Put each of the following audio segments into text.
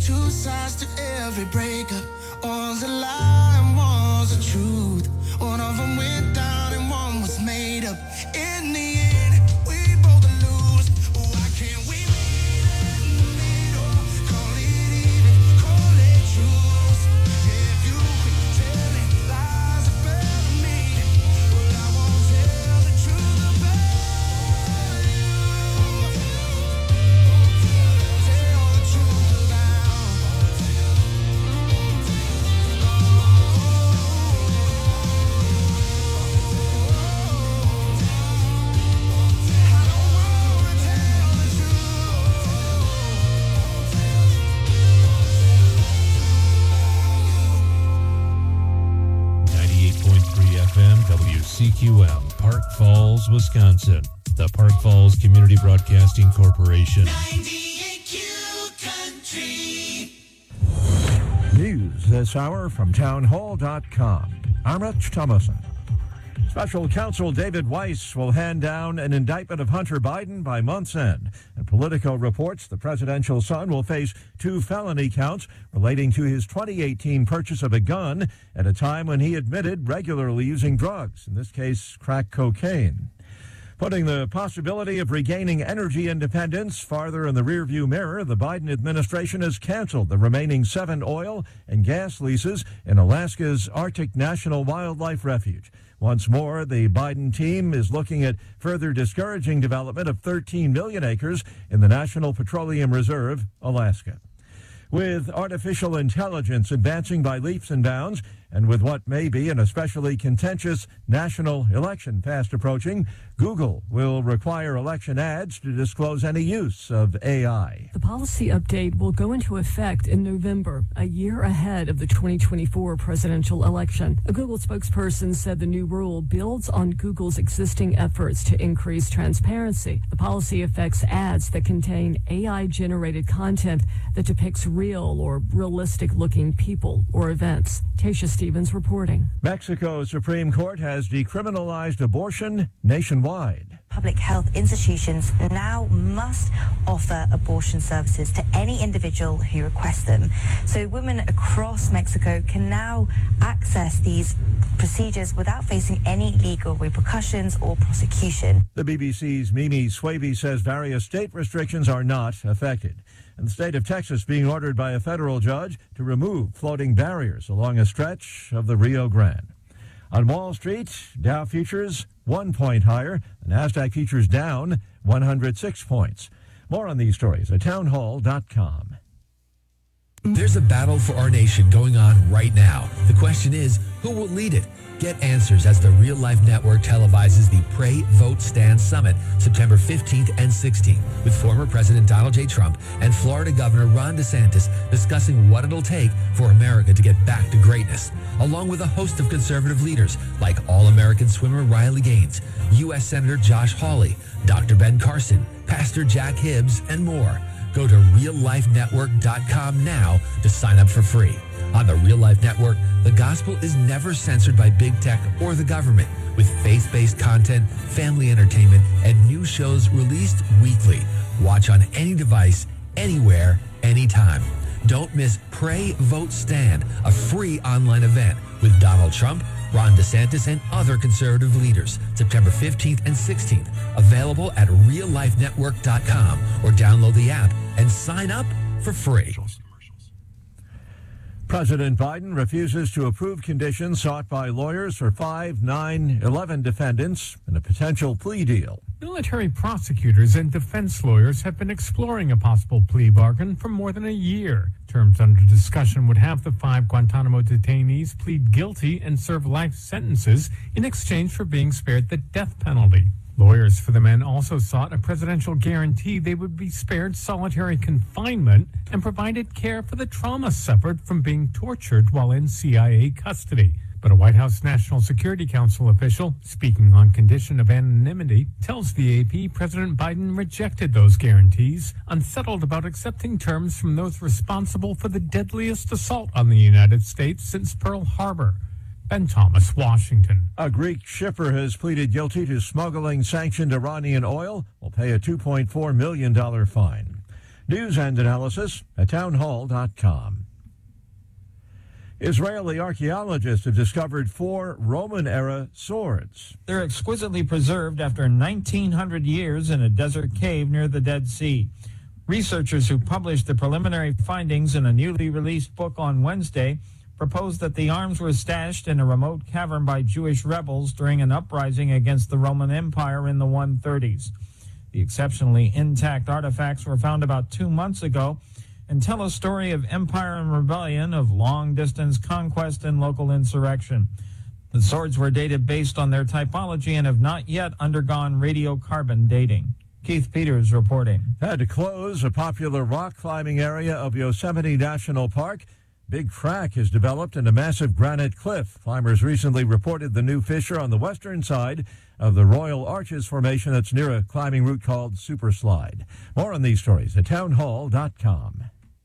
Two sides to every breakup. All the lie and one's the truth. One of them went down and one was made up. In the end, we both lose. Why can't we meet in the middle? Call it even, call it truth. If you quit telling lies about me, well, I won't tell the truth about you. Tell the truth about you. I don't wanna tell the truth. 98.3 FM WCQM, Park Falls, Wisconsin. The Park Falls Community Broadcasting Corporation. 98Q Country. News this hour from townhall.com. I'm Rich Thomason. Special counsel David Weiss will hand down an indictment of Hunter Biden by month's end. And Politico reports the presidential son will face 2 felony counts relating to his 2018 purchase of a gun at a time when he admitted regularly using drugs, in this case, crack cocaine. Putting the possibility of regaining energy independence farther in the rearview mirror, the Biden administration has canceled the remaining 7 oil and gas leases in Alaska's Arctic National Wildlife Refuge. Once more, the Biden team is looking at further discouraging development of 13 million acres in the National Petroleum Reserve, Alaska. With artificial intelligence advancing by leaps and bounds, and with what may be an especially contentious national election fast approaching, Google will require election ads to disclose any use of AI. The policy update will go into effect in November, a year ahead of the 2024 presidential election. A Google spokesperson said the new rule builds on Google's existing efforts to increase transparency. The policy affects ads that contain AI-generated content that depicts real or realistic-looking people or events. Tasha Stevens reporting. Mexico's Supreme Court has decriminalized abortion nationwide. Public health institutions now must offer abortion services to any individual who requests them. So women across Mexico can now access these procedures without facing any legal repercussions or prosecution. The BBC's Mimi Swaby says various state restrictions are not affected. And the state of Texas being ordered by a federal judge to remove floating barriers along a stretch of the Rio Grande. On Wall Street, Dow futures 1 point higher. The NASDAQ futures down 106 points. More on these stories at townhall.com. There's a battle for our nation going on right now. The question is, who will lead it? Get answers as the Real Life Network televises the Pray, Vote, Stand Summit September 15th and 16th with former President Donald J. Trump and Florida Governor Ron DeSantis discussing what it'll take for America to get back to greatness, along with a host of conservative leaders like All-American swimmer Riley Gaines, U.S. Senator Josh Hawley, Dr. Ben Carson, Pastor Jack Hibbs, and more. Go to reallifenetwork.com now to sign up for free. On the Real Life Network, the gospel is never censored by big tech or the government, with faith-based content, family entertainment, and new shows released weekly. Watch on any device, anywhere, anytime. Don't miss Pray, Vote, Stand, a free online event with Donald Trump, Ron DeSantis, and other conservative leaders, September 15th and 16th. Available at reallifenetwork.com or download the app and sign up for free. President Biden refuses to approve conditions sought by lawyers for 5, 9, 11 defendants in a potential plea deal. Military prosecutors and defense lawyers have been exploring a possible plea bargain for more than a year. Terms under discussion would have the 5 Guantanamo detainees plead guilty and serve life sentences in exchange for being spared the death penalty. Lawyers for the men also sought a presidential guarantee they would be spared solitary confinement and provided care for the trauma suffered from being tortured while in CIA custody. But a White House National Security Council official, speaking on condition of anonymity, tells the AP President Biden rejected those guarantees, unsettled about accepting terms from those responsible for the deadliest assault on the United States since Pearl Harbor. Ben Thomas, Washington. A Greek shipper has pleaded guilty to smuggling sanctioned Iranian oil. Will pay a $2.4 million fine. News and analysis at townhall.com. Israeli archaeologists have discovered 4 Roman-era swords. They're exquisitely preserved after 1,900 years in a desert cave near the Dead Sea. Researchers who published the preliminary findings in a newly released book on Wednesday proposed that the arms were stashed in a remote cavern by Jewish rebels during an uprising against the Roman Empire in the 130s. The exceptionally intact artifacts were found about 2 months ago and tell a story of empire and rebellion, of long-distance conquest and local insurrection. The swords were dated based on their typology and have not yet undergone radiocarbon dating. Keith Peters reporting. Had to close a popular rock climbing area of Yosemite National Park. Big crack has developed in a massive granite cliff. Climbers recently reported the new fissure on the western side of the Royal Arches Formation that's near a climbing route called Super Slide. More on these stories at townhall.com.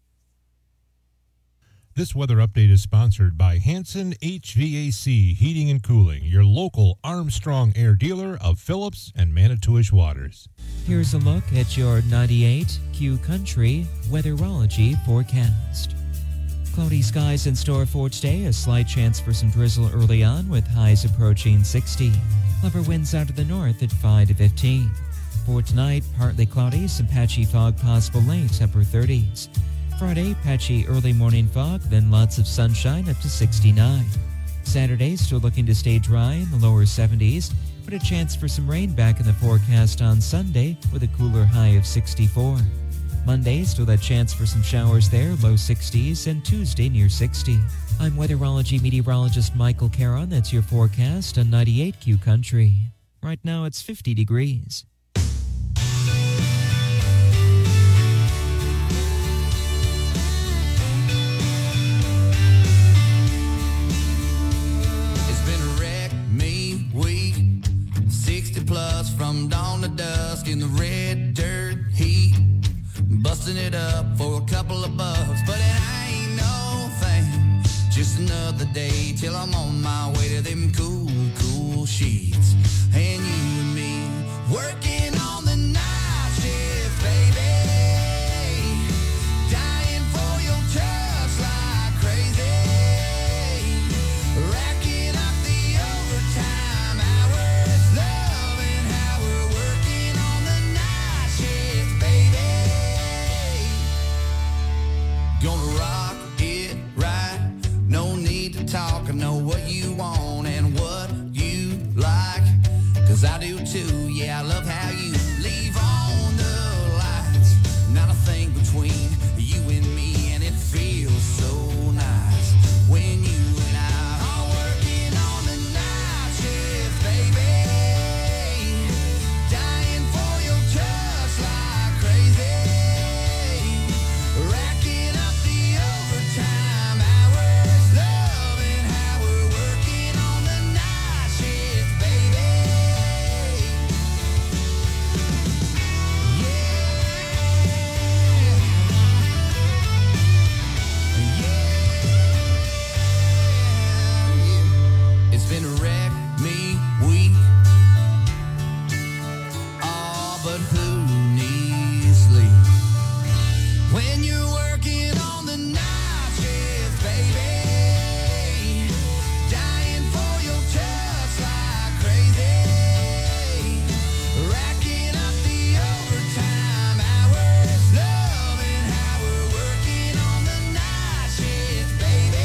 This weather update is sponsored by Hanson HVAC Heating and Cooling, your local Armstrong Air dealer of Phillips and Manitowish Waters. Here's a look at your 98Q Country weatherology forecast. Cloudy skies in store for today, a slight chance for some drizzle early on with highs approaching 60. Clever winds out of the north at 5 to 15. For tonight, partly cloudy, some patchy fog possible late, upper 30s. Friday, patchy early morning fog, then lots of sunshine up to 69. Saturday, still looking to stay dry in the lower 70s, but a chance for some rain back in the forecast on Sunday with a cooler high of 64. Monday, still that chance for some showers there, low 60s, and Tuesday near 60. I'm weatherology meteorologist Michael Caron. That's your forecast on 98Q Country. Right now it's 50 degrees. Plus from dawn to dusk in the red dirt heat, busting it up for a couple of bucks, but it ain't no thing, just another day till I'm on my way to them cool sheets, and you and me working on the night shift, baby, dying for your touch like crazy, racking up the overtime hours, loving how we're working on the night shift, baby. Gonna rock it right, no need to talk, I know what you want and what you like, 'cause I do too, yeah, I love how you leave on the lights, not a thing between you and me, and it feels so nice when you and I are working on the night shift, baby, dying for your touch like crazy, racking up the overtime hours, loving how we're working on the night shift, baby. It's been a wreck me week. Oh, but who needs sleep when you're working on the night shift, baby, dying for your touch like crazy, racking up the overtime hours, loving how we're working on the night shift, baby,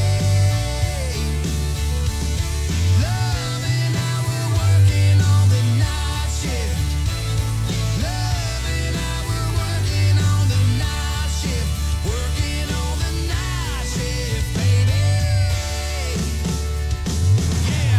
loving how we're working on the night shift, loving how we're working on the night shift, working on the night shift, baby. Yeah.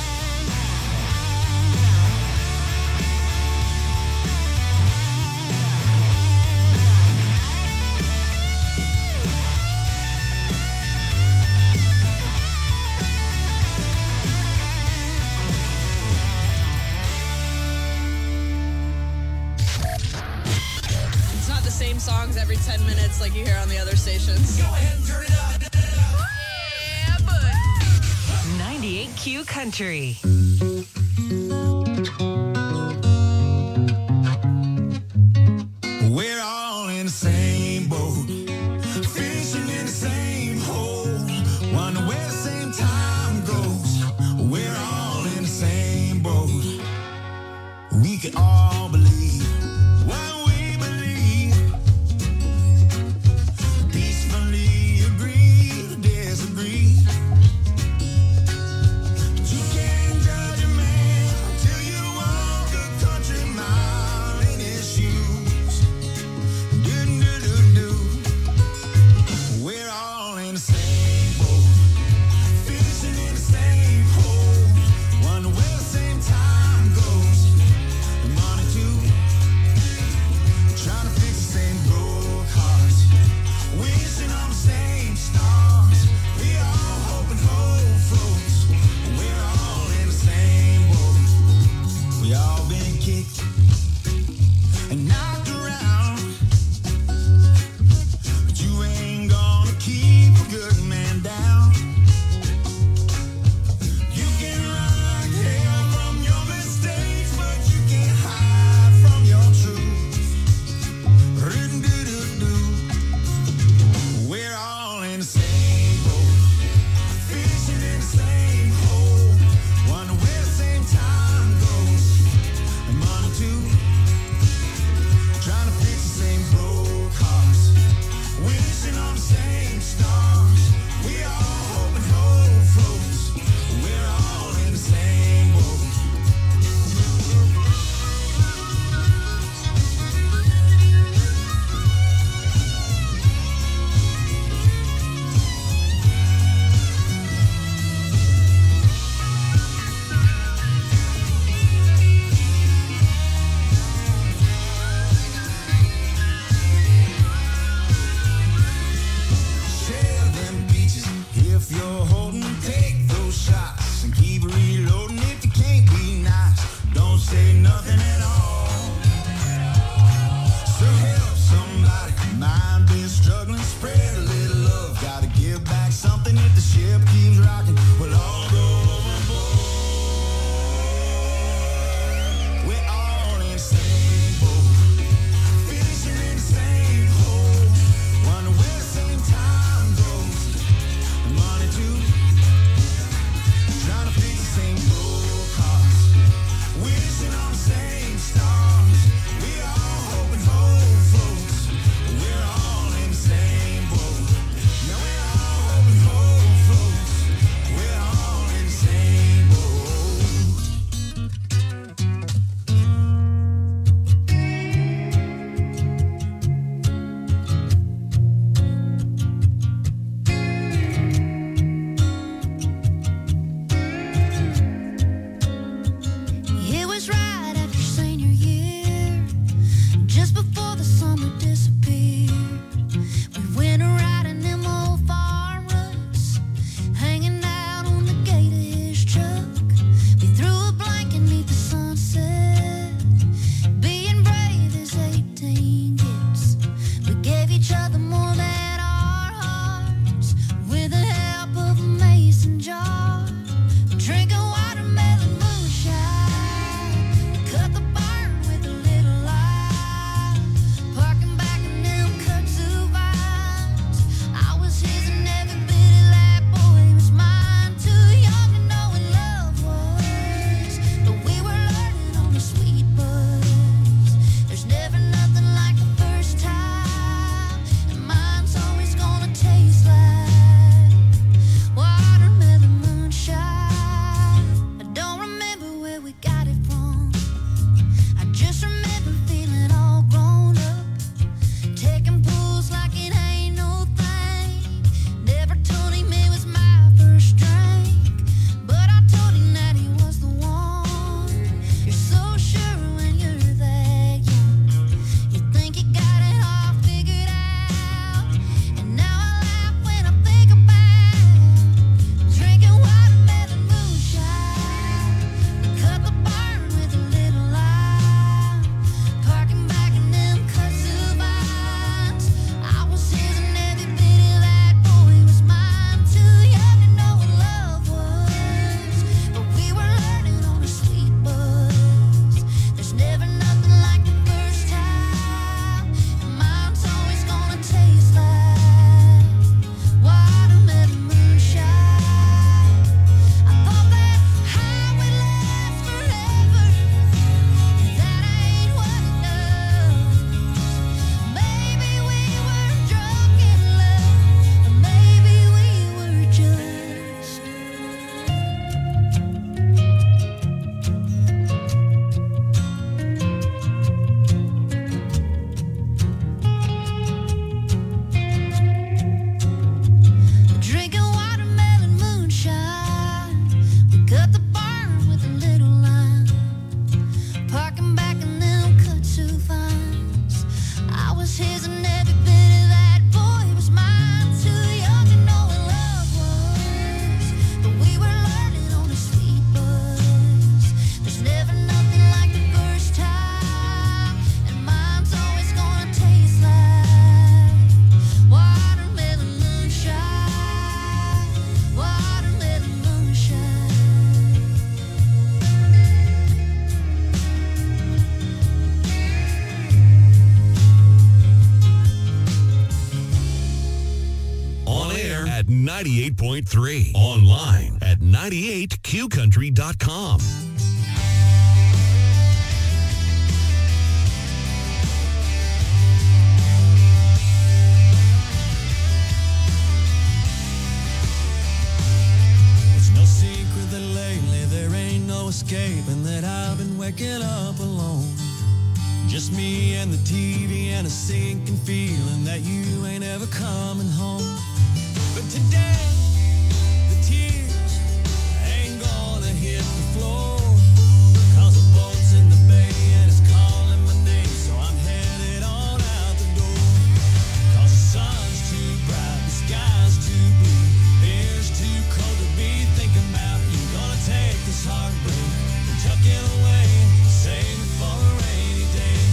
It's not the same songs every 10 minutes like you hear on the other stations. Go ahead and turn it up. Yeah, but 98Q Country. We're all insane. good man down. You can run hell from your mistakes, but you can't hide from your truth. We're all in the same boat, fishing in the same hole, wonder where the same time goes. And money too, trying to fix the same broke hearts, wishing on the same stars. We all air at 98.3. Online at 98qcountry.com. Escaping that I've been waking up alone. Just me and the TV and a sinking feeling that you ain't ever coming home. But today, the tears ain't gonna hit the floor, 'cause the boat's in the bay and it's calling my name, so I'm headed on out the door. 'Cause the sun's too bright, the sky's too blue, air's too cold to be thinking about you. Gonna take this heartbreak, tuck it away, save it for a rainy day.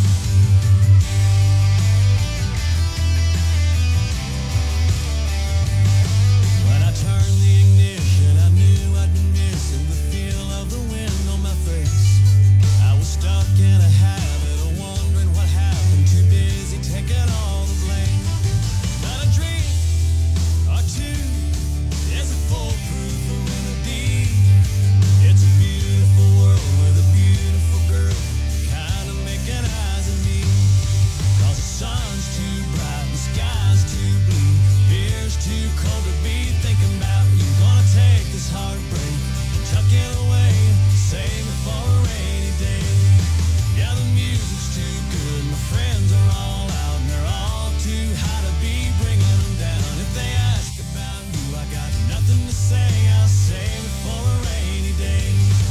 When I turned the ignition, I knew I'd been missing the feel of the wind on my face. I was stuck in a habit of wondering what happened, too busy taking all the blame. Not a dream or two is a foolproof remedy. It's a beautiful world with a beautiful girl kind of making eyes at me. 'Cause the sun's too bright, the sky's too blue, beer's too cold to be thinking about you. Gonna take this heartbreak and tuck it away, save it for a rainy day. Yeah, the music's too good, my friends are all out, and they're all too high to be bringing them down. If they ask about you, I got nothing to say, I'll save it for a rainy day.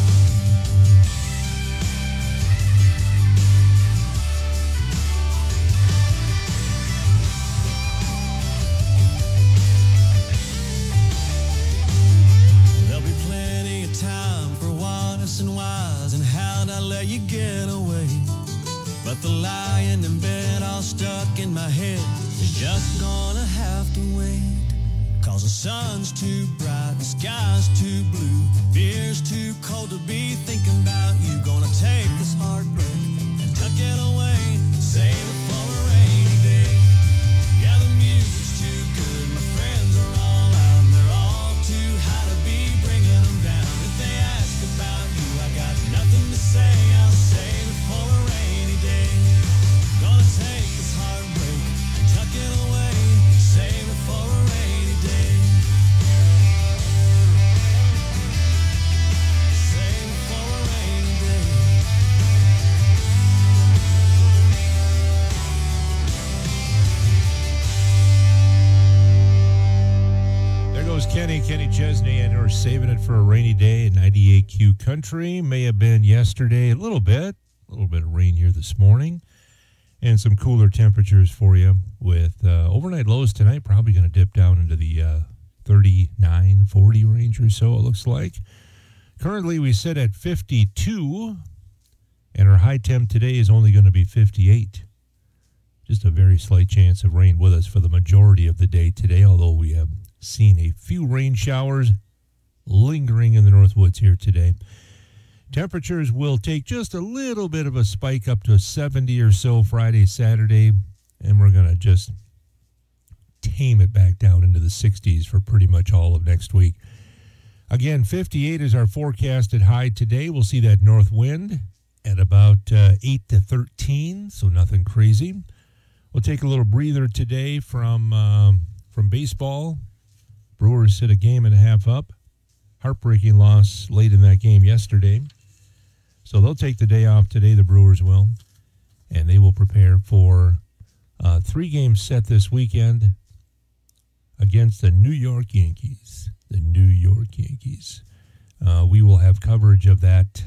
There'll be plenty of time for what ifs and whys and how'd I let you get away. But the lying in bed all stuck in my head is just gonna have to wait. 'Cause the sun's too bright, the sky's too blue, beer's too cold to be thinking about you. Gonna take this heartbreak and tuck it away, save it for a rainy day. Yeah, the music's too good, my friends are all out, and they're all too high to be bringing them down. If they ask about you, I got nothing to say, I'll save it for a rainy day. Gonna take this heartbreak and tuck it away, save it for a rainy day. Save it for a rainy day. There goes Kenny Chesney, and we're saving it for a rainy day at 98Q Country. May have been yesterday a little bit of rain here this morning, and some cooler temperatures for you with overnight lows tonight, probably going to dip down into the 39, 40 range or so, it looks like. Currently, we sit at 52, and our high temp today is only going to be 58. Just a very slight chance of rain with us for the majority of the day today, although we have seen a few rain showers lingering in the Northwoods here today. Temperatures will take just a little bit of a spike up to 70 or so Friday, Saturday, and we're going to just tame it back down into the 60s for pretty much all of next week. Again, 58 is our forecasted high today. We'll see that north wind at about 8 to 13, so nothing crazy. We'll take a little breather today from baseball. Brewers sit a game and a half up. Heartbreaking loss late in that game yesterday. So they'll take the day off today, the Brewers will, and they will prepare for a 3-game set this weekend against the New York Yankees. The New York Yankees. We will have coverage of that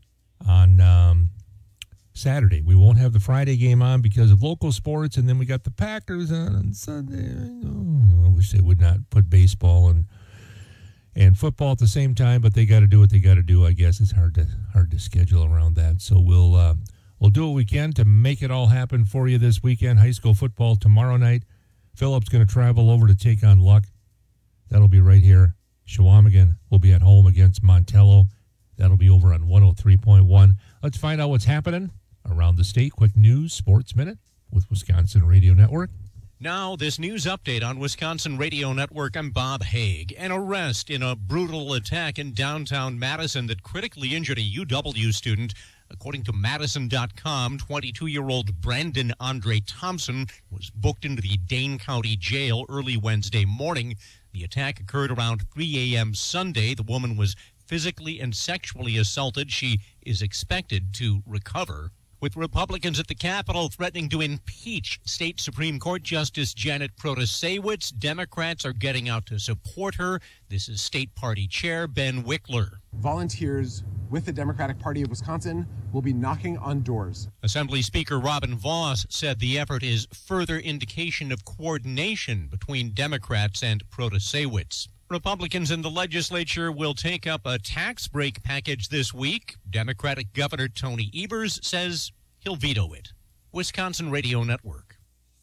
on Saturday. We won't have the Friday game on because of local sports, and then we got the Packers on Sunday. I wish they would not put baseball and football at the same time, but they got to do what they got to do. I guess it's hard to schedule around that. So we'll do what we can to make it all happen for you this weekend. High school football tomorrow night. Phillip's going to travel over to take on Luck. That'll be right here. Shawamigan will be at home against Montello. That'll be over on 103.1. Let's find out what's happening around the state. Quick news, Sports Minute with Wisconsin Radio Network. Now, this news update on Wisconsin Radio Network. I'm Bob Haig. An arrest in a brutal attack in downtown Madison that critically injured a UW student. According to Madison.com, 22-year-old Brandon Andre Thompson was booked into the Dane County Jail early Wednesday morning. The attack occurred around 3 a.m. Sunday. The woman was physically and sexually assaulted. She is expected to recover. With Republicans at the Capitol threatening to impeach State Supreme Court Justice Janet Protasewicz, Democrats are getting out to support her. This is State Party Chair Ben Wickler. Volunteers with the Democratic Party of Wisconsin will be knocking on doors. Assembly Speaker Robin Vos said the effort is further indication of coordination between Democrats and Protasewicz. Republicans in the legislature will take up a tax break package this week. Democratic Governor Tony Evers says he'll veto it. Wisconsin Radio Network.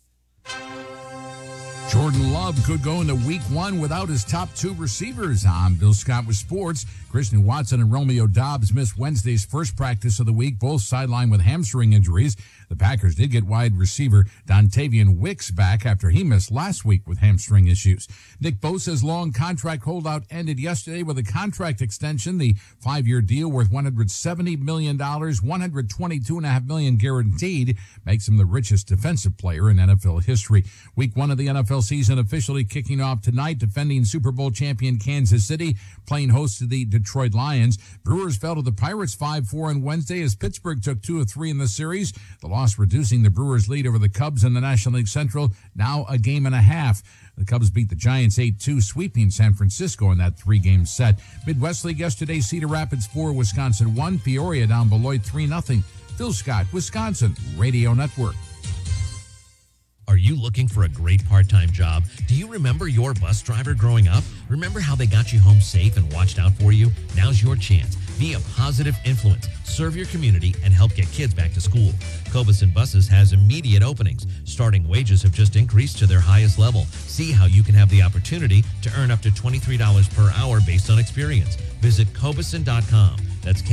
Jordan Love could go into week one without his top two receivers. I'm Bill Scott with sports. Christian Watson and Romeo Doubs missed Wednesday's first practice of the week, both sidelined with hamstring injuries. The Packers did get wide receiver Dontavian Wicks back after he missed last week with hamstring issues. Nick Bosa's long contract holdout ended yesterday with a contract extension. The 5-year deal worth $170 million, $122.5 million guaranteed, makes him the richest defensive player in NFL history. Week one of the NFL season officially kicking off tonight. Defending Super Bowl champion Kansas City playing host to the Detroit Lions. Brewers fell to the Pirates 5-4 on Wednesday as Pittsburgh took 2 of 3 in the series. The loss reducing the Brewers' lead over the Cubs in the National League Central, now a game and a half. The Cubs beat the Giants 8-2, sweeping San Francisco in that 3-game set. Midwest League yesterday, Cedar Rapids 4, Wisconsin 1, Peoria down Beloit 3-0. Phil Scott, Wisconsin Radio Network. Are you looking for a great part-time job? Do you remember your bus driver growing up? Remember how they got you home safe and watched out for you? Now's your chance. Be a positive influence, serve your community, and help get kids back to school. Cobeson Buses has immediate openings. Starting wages have just increased to their highest level. See how you can have the opportunity to earn up to $23 per hour based on experience. Visit Cobeson.com. That's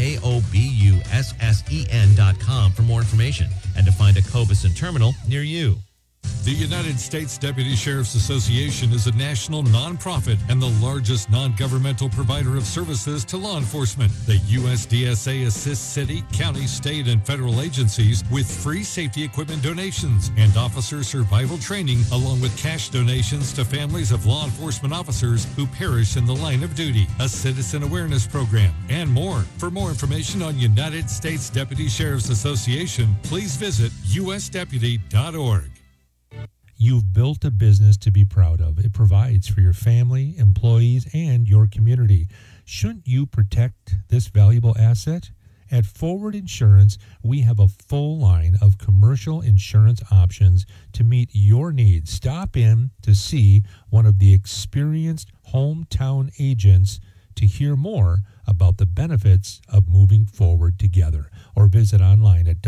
Kobussen.com for more information and to find a Cobeson terminal near you. The United States Deputy Sheriff's Association is a national nonprofit and the largest non-governmental provider of services to law enforcement. The USDSA assists city, county, state, and federal agencies with free safety equipment donations and officer survival training, along with cash donations to families of law enforcement officers who perish in the line of duty, a citizen awareness program, and more. For more information on United States Deputy Sheriff's Association, please visit usdeputy.org. You've built a business to be proud of. It provides for your family, employees, and your community. Shouldn't you protect this valuable asset? At Forward Insurance, we have a full line of commercial insurance options to meet your needs. Stop in to see one of the experienced hometown agents to hear more about the benefits of moving forward together, or visit online at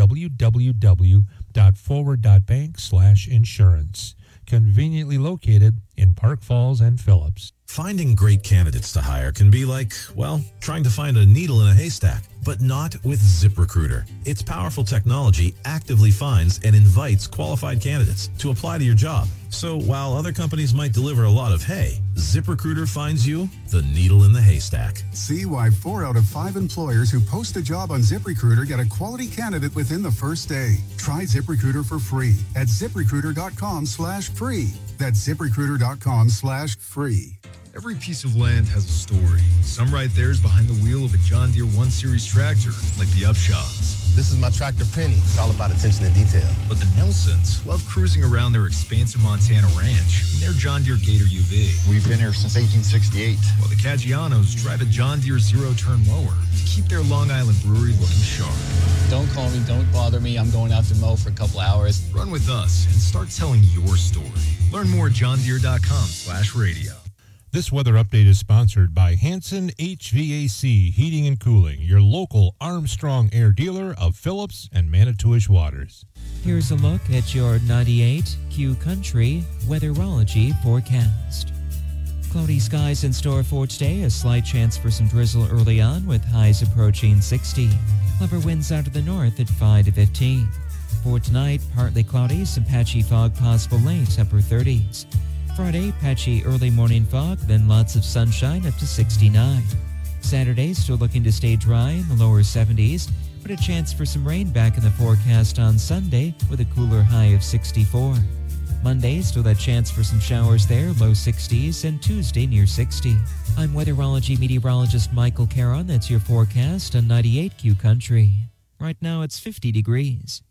www.forward.bank/insurance. Conveniently located in Park Falls and Phillips. Finding great candidates to hire can be like, well, trying to find a needle in a haystack, but not with ZipRecruiter. Its powerful technology actively finds and invites qualified candidates to apply to your job. So while other companies might deliver a lot of hay, ZipRecruiter finds you the needle in the haystack. See why 4 out of 5 employers who post a job on ZipRecruiter get a quality candidate within the first day. Try ZipRecruiter for free at ZipRecruiter.com/free. That's ZipRecruiter.com/free. Every piece of land has a story. Some write theirs behind the wheel of a John Deere 1 Series tractor, like the Upshaws. This is my tractor Penny. It's all about attention to detail. But the Nelsons love cruising around their expansive Montana ranch in their John Deere Gator UV. We've been here since 1868. While the Caggianos drive a John Deere zero-turn mower to keep their Long Island brewery looking sharp. Don't call me, don't bother me. I'm going out to mow for a couple hours. Run with us and start telling your story. Learn more at johndeere.com/radio. This weather update is sponsored by Hanson HVAC Heating and Cooling, your local Armstrong Air dealer of Phillips and Manitowish Waters. Here's a look at your 98Q Country weatherology forecast. Cloudy skies in store for today, a slight chance for some drizzle early on with highs approaching 60. Clever winds out of the north at 5 to 15. For tonight, partly cloudy, some patchy fog possible late, upper 30s. Friday, patchy early morning fog, then lots of sunshine up to 69. Saturday, still looking to stay dry in the lower 70s, but a chance for some rain back in the forecast on Sunday with a cooler high of 64. Monday, still that chance for some showers there, low 60s, and Tuesday near 60. I'm weatherology meteorologist Michael Caron. That's your forecast on 98Q Country. Right now it's 50 degrees.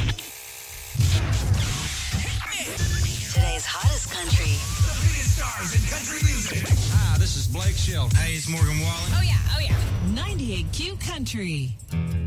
Today's hottest country. The biggest stars in country music. Hi, this is Blake Shelton. Hey, it's Morgan Wallen. Oh yeah, oh yeah. 98Q Country.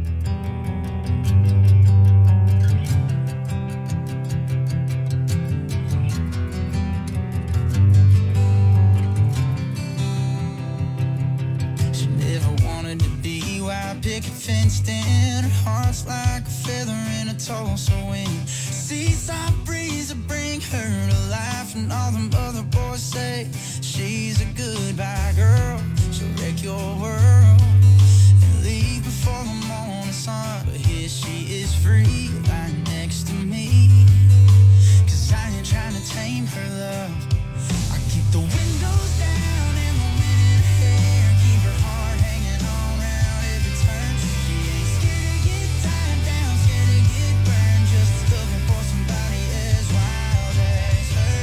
She never wanted to be wild picket fenced in. Her heart's like a feather in a Tulsa wind. Seaside breeze will bring her to life, and all them other boys say she's a goodbye girl. She'll wreck your world and leave before the morning sun. But here she is free, lying next to me. 'Cause I ain't trying to tame her love. I keep the windows down and the wind in her hair. Keep her heart hanging on round every turn. She ain't scared to get tied down, scared to get burned. Just looking for somebody as wild as her.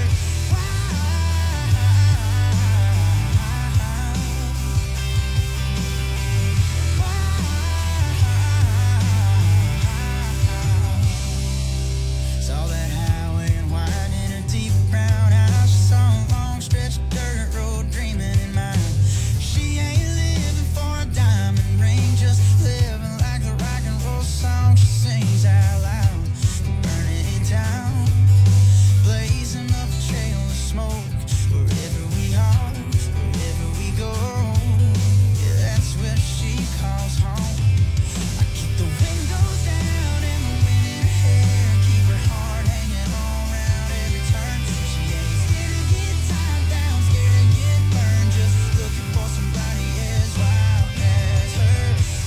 Saw that highway and wide in her deep brown eyes. She saw a long stretch of dirt road dreaming in mind. She ain't living for a diamond ring, just living like the rock and roll song she sings out loud. Burning it down, blazing up a trail of smoke. Wherever we are, wherever we go, yeah, that's where she calls home. I keep the windows down and the wind in her hair. Keep her heart hanging on round every turn. She ain't scared to get tied down, scared to get burned. Just looking for somebody as wild as her.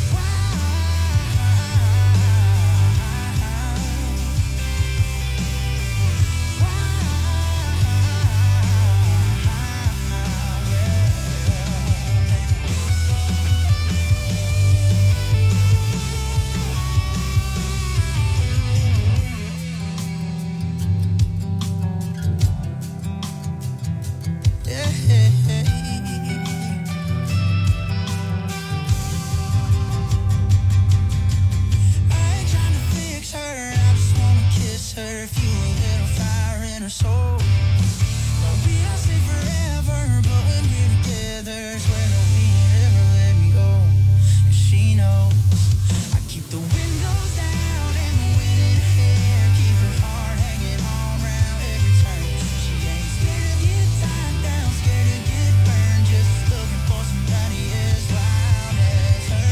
I ain't trying to fix her, I just wanna kiss her, fuel a little fire in her soul. No, we don't stay forever, but when we're together, swear that we ain't ever let me go. 'Cause she knows I keep the windows down and the wind in her hair. Keep her heart hanging on round every turn. She ain't scared to get tied down, scared to get burned. Just looking for somebody as wild as her.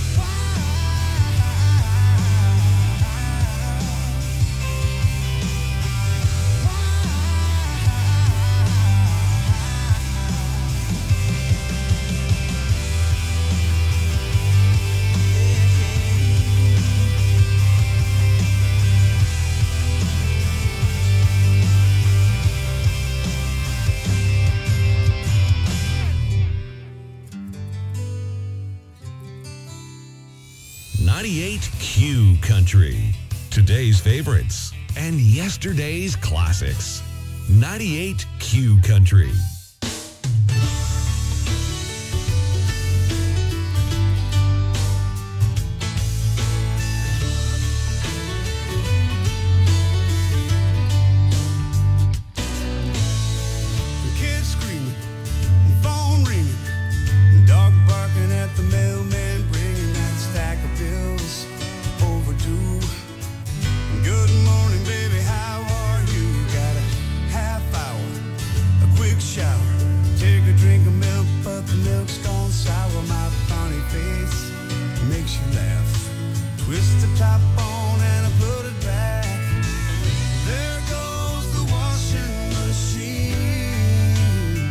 Q Country. Today's favorites and yesterday's classics. 98 Q Country. Kids screaming, phone ringing, dog barking at the mailman, bringing that stack of bills overdue. Good morning, baby, how are you? Got a half hour, a quick shower, take a drink of milk, but the milk's gone sour. My funny face makes you laugh. Twist the top on and I put it back. There goes the washing machine.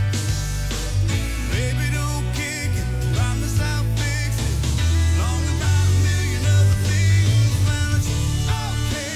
Baby, don't kick it, promise I'll fix it. Long about a million other things, well, it's okay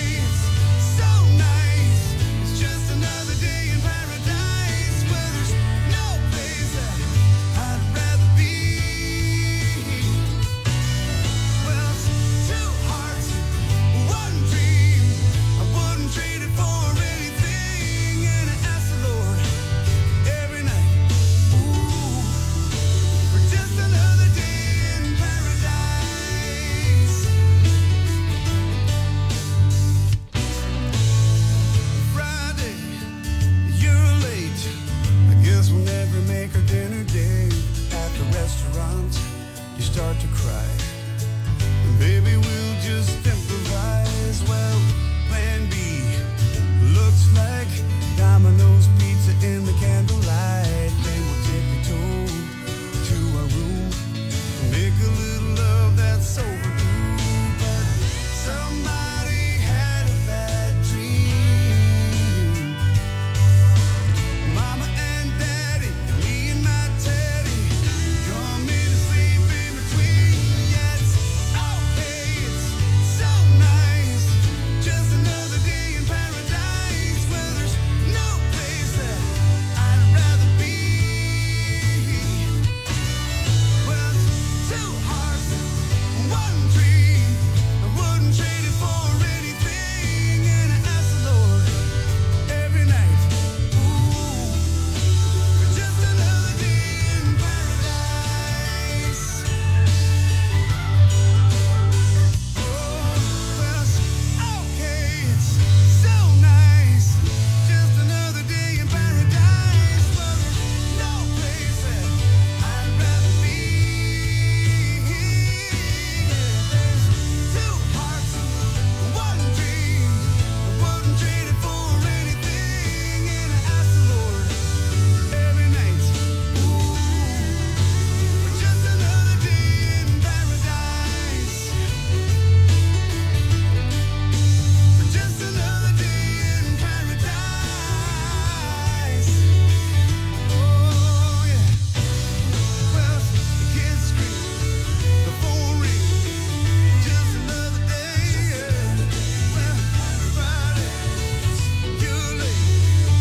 you start to cry. Baby, we'll just improvise. Well, plan B looks like Domino's pizza in the candlelight. Then we'll tiptoe to our room, make a little love that's overdue. But somebody had a bad dream. Mama and Daddy, me and my Teddy, come in and sleep in between. Yeah, it's okay, it's so nice. Just another day in paradise where there's no place that I'd rather be. Well, two hearts, one dream. I wouldn't trade it for anything. And I ask the Lord every night, ooh, just another day in paradise. Oh, well, okay, it's so nice. Just another day in paradise. Well, there's no place that I'd rather be. There's two hearts, one dream. I wouldn't trade it for anything. And I ask the Lord every night, ooh, just another day in paradise. Just another day in paradise. Oh, yeah. Well, the kids scream, the phone rings. Just another day, yeah. Well, Friday, you're late.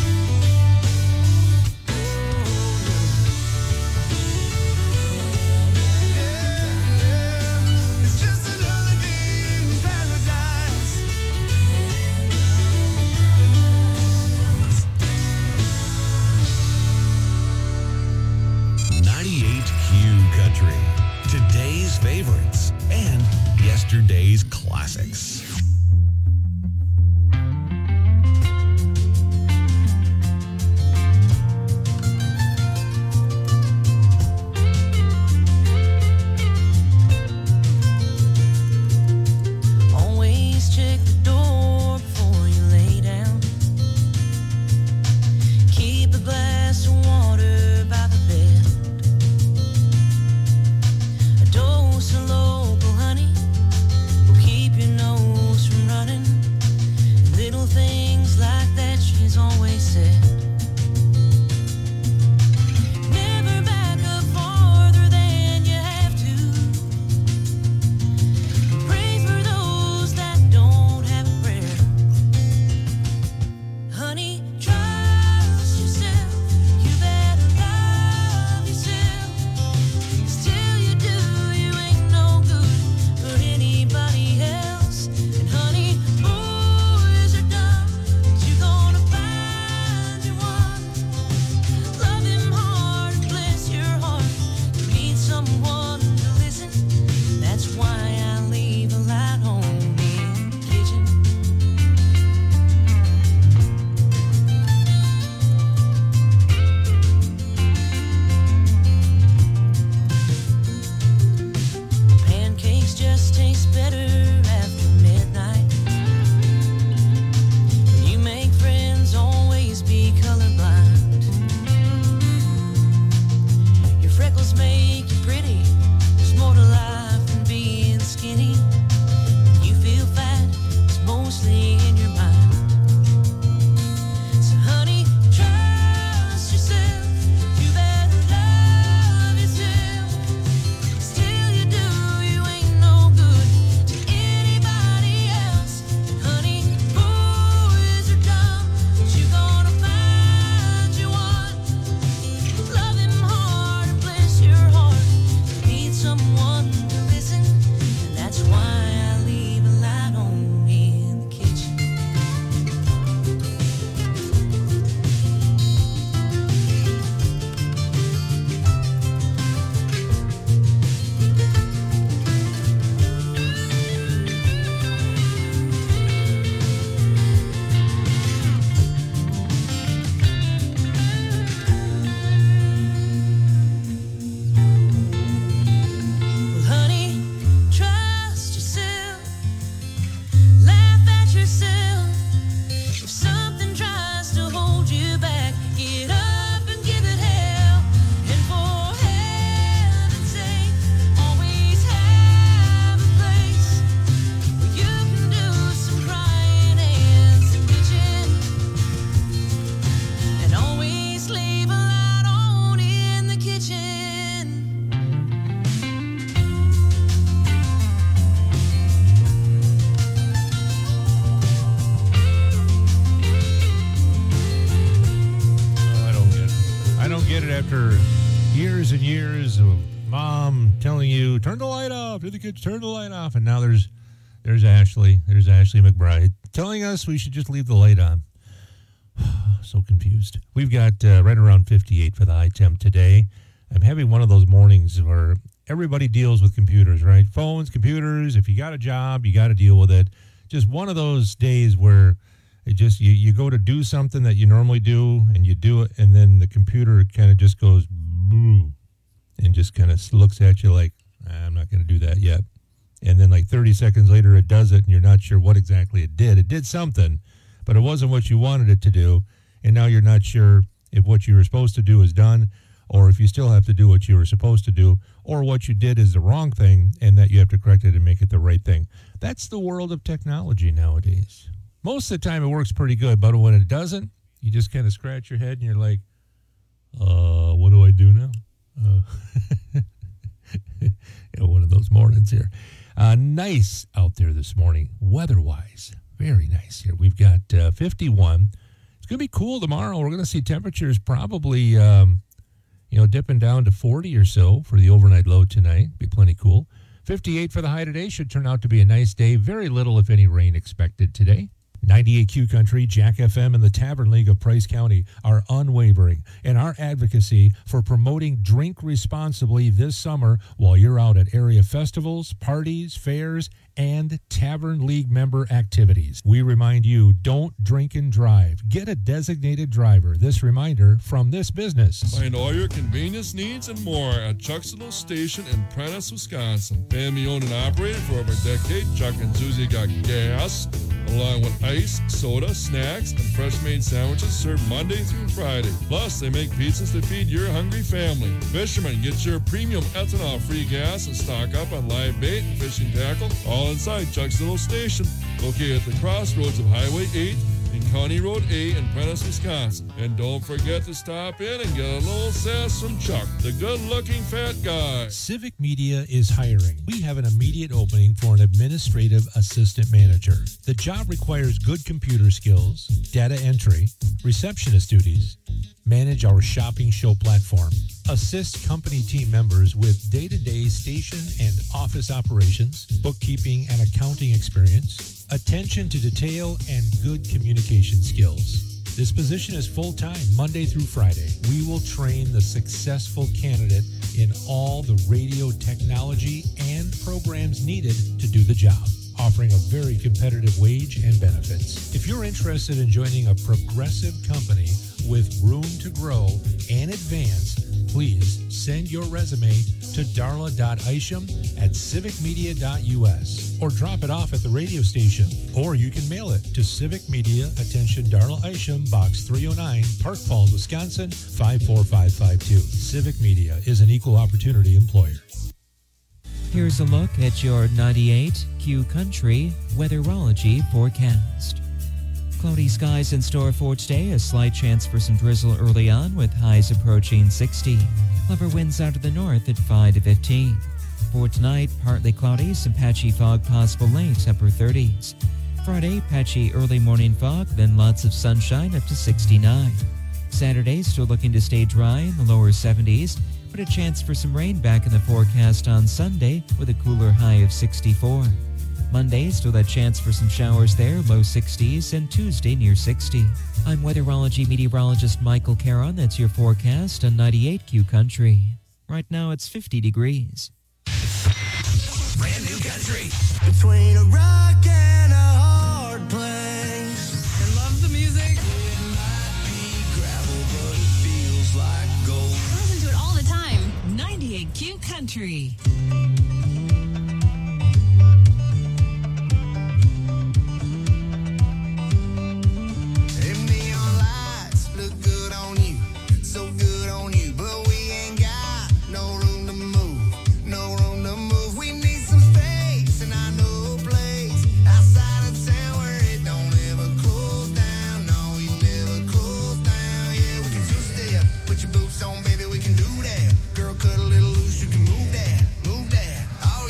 It's just another day in paradise. 98Q Country. Today's favorites and yesterday's classics. Always check the door before you lay down. Keep a glass of water by the bed. A dose of local honey will keep your nose get it after years and years of mom telling you, turn the light off, the kids turn the light off, and now there's Ashley McBride telling us we should just leave the light on. So confused. We've got right around 58 for the high temp today. I'm having one of those mornings where everybody deals with computers, right? Phones, computers. If you got a job, you got to deal with it. Just one of those days where it just you go to do something that you normally do, and you do it, and then the computer kind of just goes boo, and just kind of looks at you like, I'm not going to do that yet. And then like 30 seconds later, it does it, and you're not sure what exactly it did. It did something, but it wasn't what you wanted it to do, and now you're not sure if what you were supposed to do is done, or if you still have to do what you were supposed to do, or what you did is the wrong thing, and that you have to correct it and make it the right thing. That's the world of technology nowadays. Most of the time it works pretty good, but when it doesn't, you just kind of scratch your head and you're like, what do I do now? One of those mornings here. Nice out there this morning, weather-wise. Very nice here. We've got 51. It's going to be cool tomorrow. We're going to see temperatures probably, dipping down to 40 or so for the overnight low tonight. Be plenty cool. 58 for the high today. Should turn out to be a nice day. Very little, if any, rain expected today. 98Q Country, Jack FM, and the Tavern League of Price County are unwavering in our advocacy for promoting drink responsibly this summer while you're out at area festivals, parties, fairs, and Tavern League member activities. We remind you, don't drink and drive. Get a designated driver. This reminder from this business. Find all your convenience needs and more at Chuck's Little Station in Prentice, Wisconsin. Family owned and operated for over a decade, Chuck and Susie got gas, along with ice, soda, snacks, and fresh-made sandwiches served Monday through Friday. Plus, they make pizzas to feed your hungry family. Fishermen, get your premium ethanol-free gas and stock up on live bait and fishing tackle, all inside Chuck's Little Station, located at the crossroads of Highway 8 and County Road A in Prentice, Wisconsin. And don't forget to stop in and get a little sass from Chuck, the good-looking fat guy. Civic Media is hiring. We have an immediate opening for an administrative assistant manager. The job requires good computer skills, data entry, receptionist duties, manage our shopping show platform, assist company team members with day-to-day station and office operations, bookkeeping and accounting experience, attention to detail, and good communication skills. This position is full-time, Monday through Friday. We will train the successful candidate in all the radio technology and programs needed to do the job, offering a very competitive wage and benefits. If you're interested in joining a progressive company with room to grow and advance, please send your resume to darla.isham@civicmedia.us or drop it off at the radio station. Or you can mail it to Civic Media, attention Darla Isham, Box 309, Park Falls, Wisconsin, 54552. Civic Media is an equal opportunity employer. Here's a look at your 98Q Country weatherology forecast. Cloudy skies in store for today. A slight chance for some drizzle early on with highs approaching 60. Clever winds out of the north at 5 to 15. For tonight, partly cloudy, some patchy fog possible late, upper 30s. Friday, patchy early morning fog, then lots of sunshine up to 69. Saturday, still looking to stay dry in the lower 70s, but a chance for some rain back in the forecast on Sunday with a cooler high of 64. Monday, still that chance for some showers there, low 60s, and Tuesday near 60. I'm weatherology meteorologist Michael Caron. That's your forecast on 98Q Country. Right now it's 50 degrees. Brand new country. Between a rock and a hard place. I love the music. It might be gravel, but it feels like gold. I listen to it all the time. 98Q Country. Put your boots on, baby, we can do that. Girl, cut a little loose, you can move that, move that. All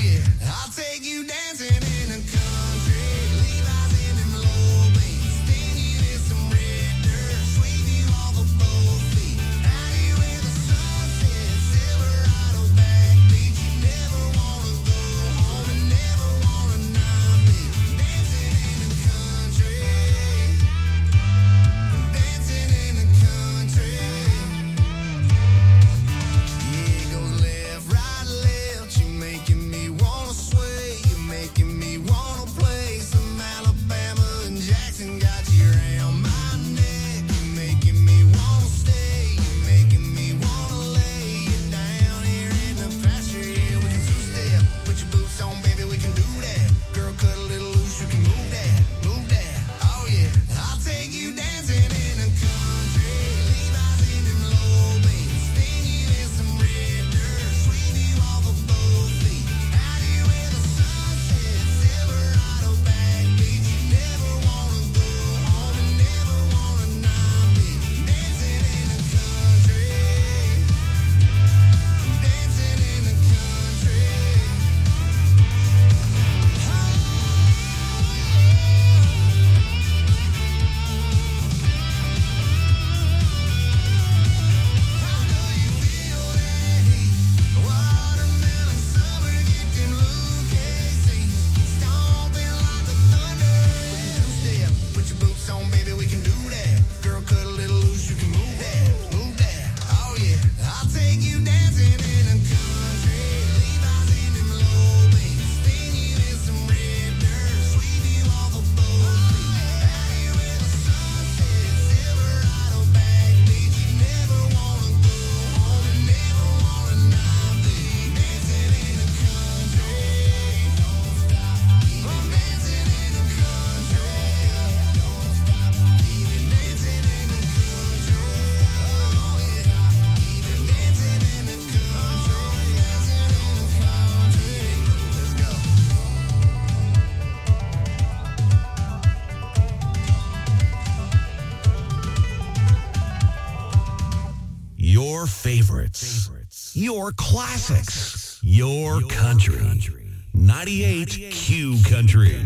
Your favorites. Your classics. Your country. 98 Q Country.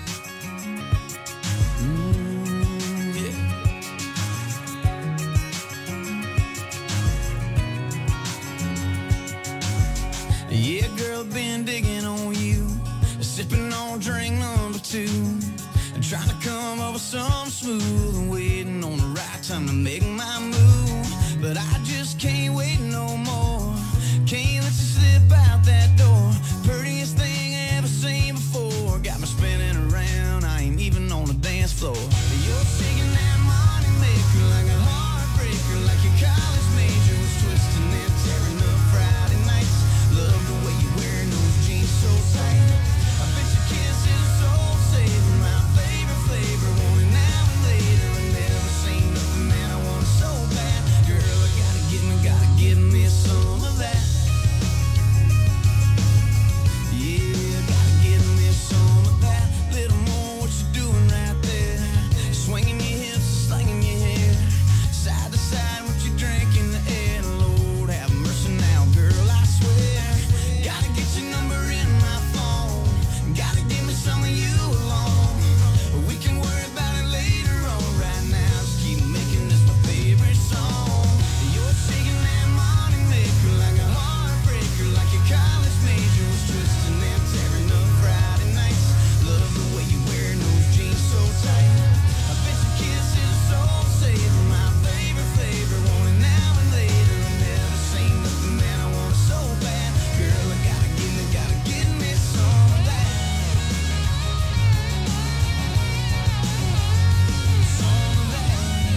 Yeah, girl, been digging on you, sipping on drink number 2, and trying to come up with something smooth, and waiting on the right time to make my move. But I just can't wait no more. Can't let you slip out that door. Prettiest thing I ever seen before. Got me spinning around. I ain't even on the dance floor. You're shaking that money maker like a heartbreaker, like your college major was twisting and tearing up Friday nights. Love the way you're wearing those jeans so tight. I bet your kiss is a soul saver, my favorite flavor. Want it now and later. I never seen nothing, man. I want it so bad. Girl, I gotta give me some of that. Yeah, gotta give me some of that. Little more what you doing right there. Swinging your hips, slinging your hair. Side to side, what you drink in the air. Lord, have mercy now, girl, I swear. Gotta get your number in my phone. Gotta give me some of you alone. We can worry about it later on. Right now, just keep making this my favorite song. You're shaking that money maker like a heartbreaker, like your college major was twisting and tearing up Friday nights. Love the way you wearing those jeans so tight. I bet your kiss is a soul saver, my favorite flavor. Want it now and later. I never seen nothing, man. I want it so bad. Girl, I gotta give me some of that. Some of that.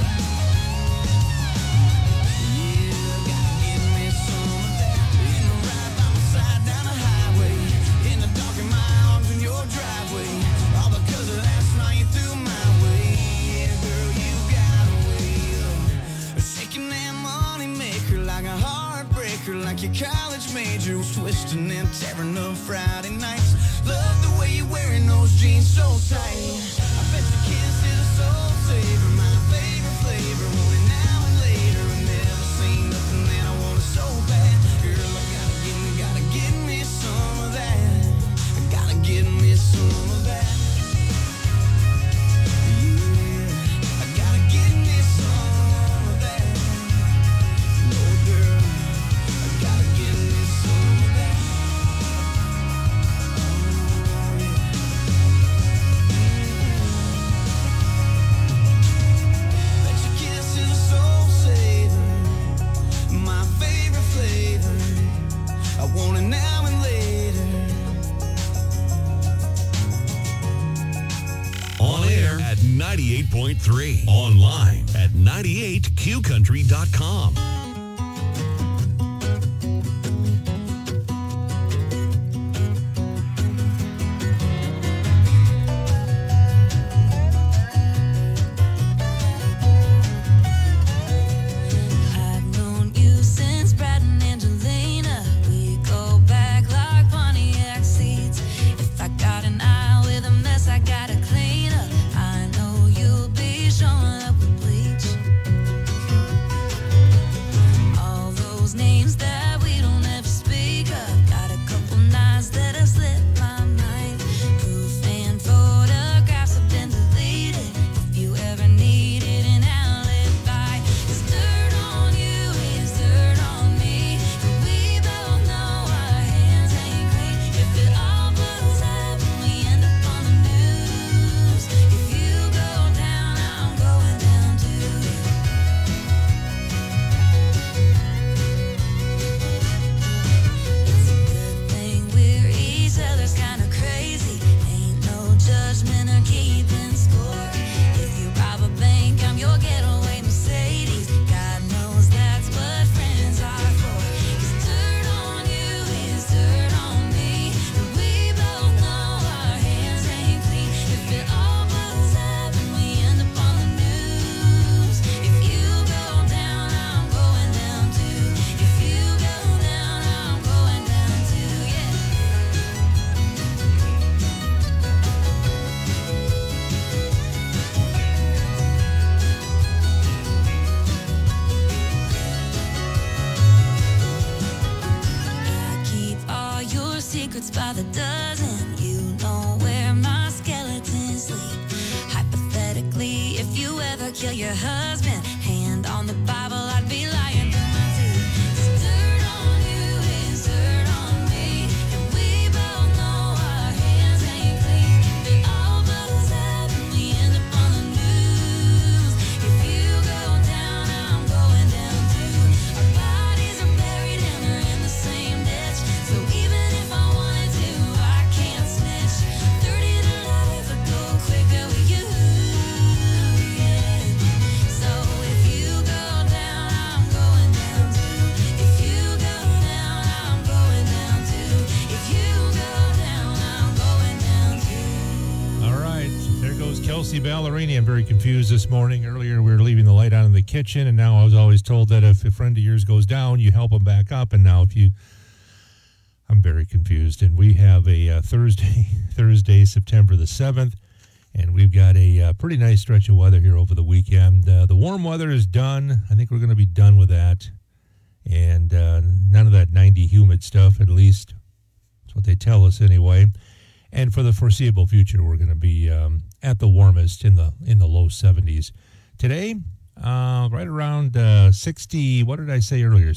Yeah, gotta give me some of that. In the ride by my side down the highway, in the dark in my arms in your driveway. All because of last night you threw my way. Yeah, girl, you got a way of shaking that money maker like a heartbreaker, like your college major was twisting and tearing up Friday nights. Love the way you're wearing those jeans so tight. I bet your kiss is a soul saver, my favorite flavor. Want it now and later. I never seen nothing, man. I want it so bad. Girl, I gotta give me some of that. I gotta give me some of that. Yeah, I gotta give me some of that. No, girl, I gotta give me some of that. Bet your kiss is a soul saver, my favorite flavor. I want it now and later. On air at 98.3. Online at 98qcountry.com. I've known you since Brad and Angelina. We go back like Pontiac seats. If I got an eye with a mess, I gotta clean up. I know you'll be showing up with bleach. All those names that we don't ever speak of. Got a couple nights that have slipped my mind. Proof and photographs have been deleted. If you ever needed an alibi, it's dirt on you, it's dirt on me. And we both know our hands ain't clean. If it all blows up and we end up on the news, if you go down, I'm going down too. secrets by the dozen. You know where my skeletons sleep. Hypothetically, if you ever kill your husband, hand on the Bible, I'd be lying through my teeth. It's dirt on you, it's dirt on me, and we both know our hands ain't clean. If it all blows up and we end up on the news, if you go down, I'm going down too. Our bodies are buried and they're in the same ditch, so even if I wanted to, I can't snitch. 30 to life would go quicker with you. So if you go down, I'm going down too. If you go down, I'm going down too. If you go down, I'm going down too. All right, there goes Kelsey Ballerini. I'm very confused this morning. Earlier, we were leaving the light on in the kitchen, and now I was always told that if a friend of yours goes down, you help them back up. And now I'm very confused. And we have a Thursday, September the 7th, and we've got a pretty nice stretch of weather here over the weekend. The warm weather is done. I think we're going to be done with that. And none of that 90 humid stuff, at least. That's what they tell us anyway. And for the foreseeable future, we're going to be at the warmest in the low 70s. Today, right around 60, what did I say earlier?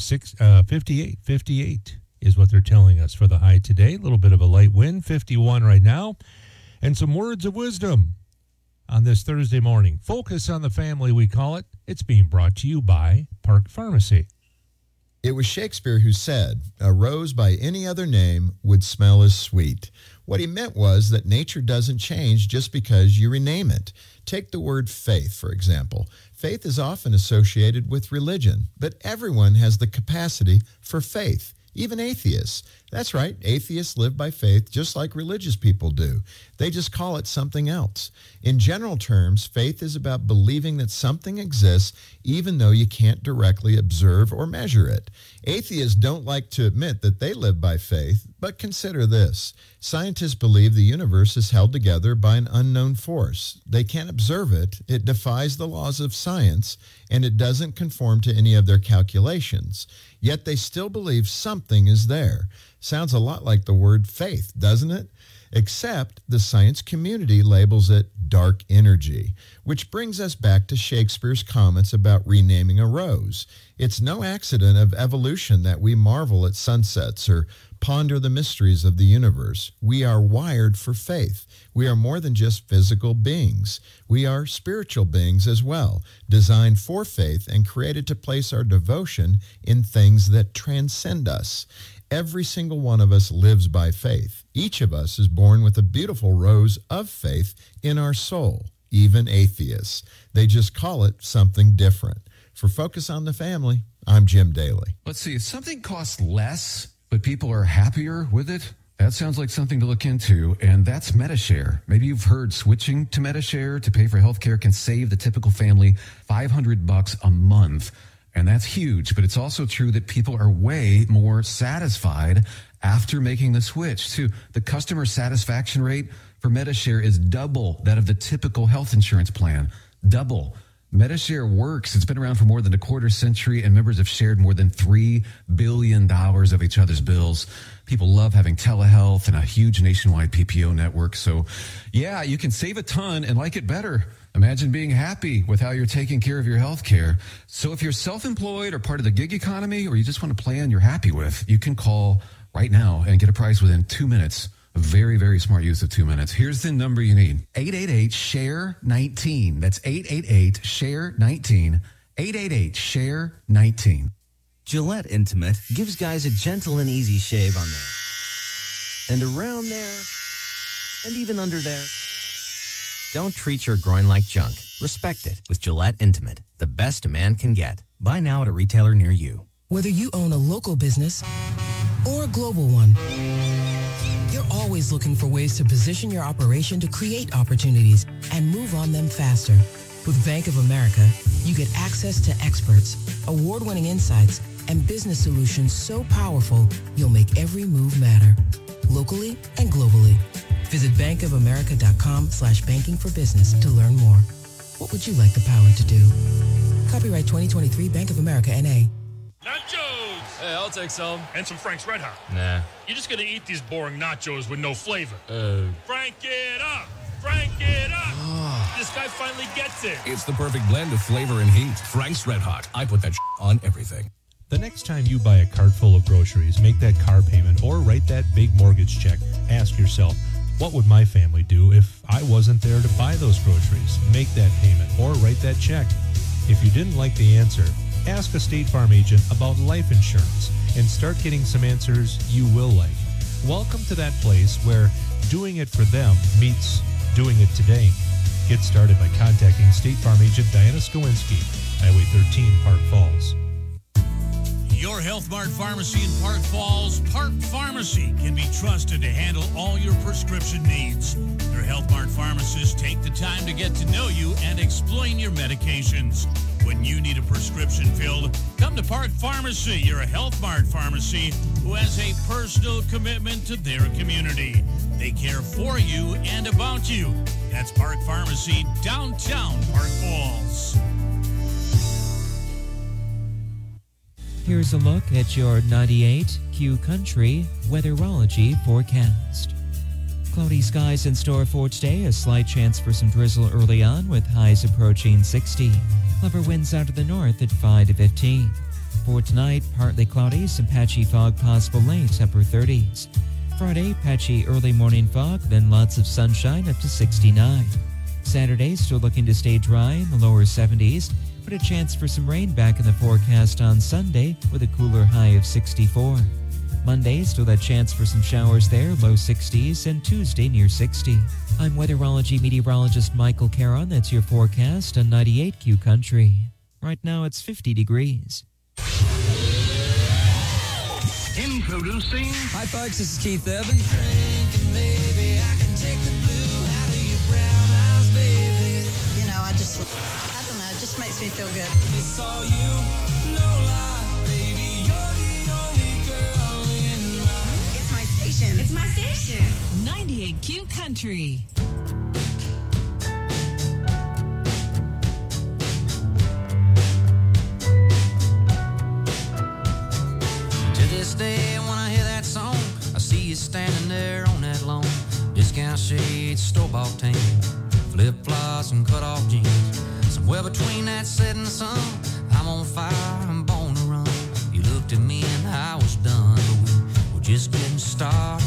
58 is what they're telling us for the high today. A little bit of a light wind, 51 right now. And some words of wisdom on this Thursday morning. Focus on the family, we call it. It's being brought to you by Park Pharmacy. It was Shakespeare who said, "A rose by any other name would smell as sweet." What he meant was that nature doesn't change just because you rename it. Take the word faith, for example. Faith is often associated with religion, but everyone has the capacity for faith, even atheists. That's right, atheists live by faith just like religious people do. They just call it something else. In general terms, faith is about believing that something exists even though you can't directly observe or measure it. Atheists don't like to admit that they live by faith, but consider this. Scientists believe the universe is held together by an unknown force. They can't observe it, it defies the laws of science, and it doesn't conform to any of their calculations. Yet they still believe something is there. Sounds a lot like the word faith, doesn't it? Except the science community labels it dark energy, which brings us back to Shakespeare's comments about renaming a rose. It's no accident of evolution that we marvel at sunsets or ponder the mysteries of the universe. We are wired for faith. We are more than just physical beings. We are spiritual beings as well, designed for faith and created to place our devotion in things that transcend us. Every single one of us lives by faith. Each of us is born with a beautiful rose of faith in our soul, even atheists. They just call it something different. For Focus on the Family, I'm Jim Daly. Let's see, if something costs less, but people are happier with it, that sounds like something to look into, and that's MediShare. Maybe you've heard switching to MediShare to pay for healthcare can save the typical family $500 a month. And that's huge, but it's also true that people are way more satisfied after making the switch, too. The customer satisfaction rate for MediShare is double that of the typical health insurance plan. Double. MediShare works. It's been around for more than a quarter century, and members have shared more than $3 billion of each other's bills. People love having telehealth and a huge nationwide PPO network. So, yeah, you can save a ton and like it better. Imagine being happy with how you're taking care of your health care. So if you're self-employed or part of the gig economy, or you just want a plan you're happy with, you can call right now and get a price within 2 minutes. A very, very smart use of 2 minutes. Here's the number you need. 888-SHARE-19. That's 888-SHARE-19. 888-SHARE-19. Gillette Intimate gives guys a gentle and easy shave on there, and around there, and even under there. Don't treat your groin like junk. Respect it with Gillette Intimate, the best a man can get. Buy now at a retailer near you. Whether you own a local business or a global one, you're always looking for ways to position your operation to create opportunities and move on them faster. With Bank of America, you get access to experts, award-winning insights, and business solutions so powerful, you'll make every move matter, locally and globally. Visit bankofamerica.com/banking for business to learn more. What would you like the power to do? Copyright 2023 Bank of America, N.A. Nachos! Hey, I'll take some. And some Frank's Red Hot. Nah. You're just gonna eat these boring nachos with no flavor. Frank it up! Frank it up! This guy finally gets it. It's the perfect blend of flavor and heat. Frank's Red Hot. I put that on everything. The next time you buy a cart full of groceries, make that car payment, or write that big mortgage check, ask yourself, what would my family do if I wasn't there to buy those groceries? Make that payment or write that check. If you didn't like the answer, ask a State Farm agent about life insurance and start getting some answers you will like. Welcome to that place where doing it for them meets doing it today. Get started by contacting State Farm agent Diana Skowinski, Highway 13, Park Falls. Your Health Mart Pharmacy in Park Falls, Park Pharmacy, can be trusted to handle all your prescription needs. Your Health Mart pharmacists take the time to get to know you and explain your medications. When you need a prescription filled, come to Park Pharmacy, your Health Mart pharmacy, who has a personal commitment to their community. They care for you and about you. That's Park Pharmacy, downtown Park Falls. Here's a look at your 98Q Country weatherology forecast. Cloudy skies in store for today. A slight chance for some drizzle early on with highs approaching 60. Clever winds out of the north at 5 to 15. For tonight, partly cloudy, some patchy fog possible late, upper 30s. Friday, patchy early morning fog, then lots of sunshine up to 69. Saturday, still looking to stay dry in the lower 70s. But a chance for some rain back in the forecast on Sunday with a cooler high of 64. Monday, still that chance for some showers there, low 60s, and Tuesday near 60. I'm weatherology meteorologist Michael Caron. That's your forecast on 98Q Country. Right now it's 50 degrees. Introducing. Hi, folks. This is Keith Urban. Baby, I can take the blue out of your brown eyes, baby. You know, I don't know, it just makes me feel good. It's all you, no lie, baby. You're the only girl in my... It's my station. It's my station. 98Q Country. To this day, when I hear that song, I see you standing there on that lawn. Discount shades, store-bought tan, flip-flops and cut-off jeans. Somewhere between that setting sun, I'm on fire, I'm born to run. You looked at me and I was done, but we were just getting started.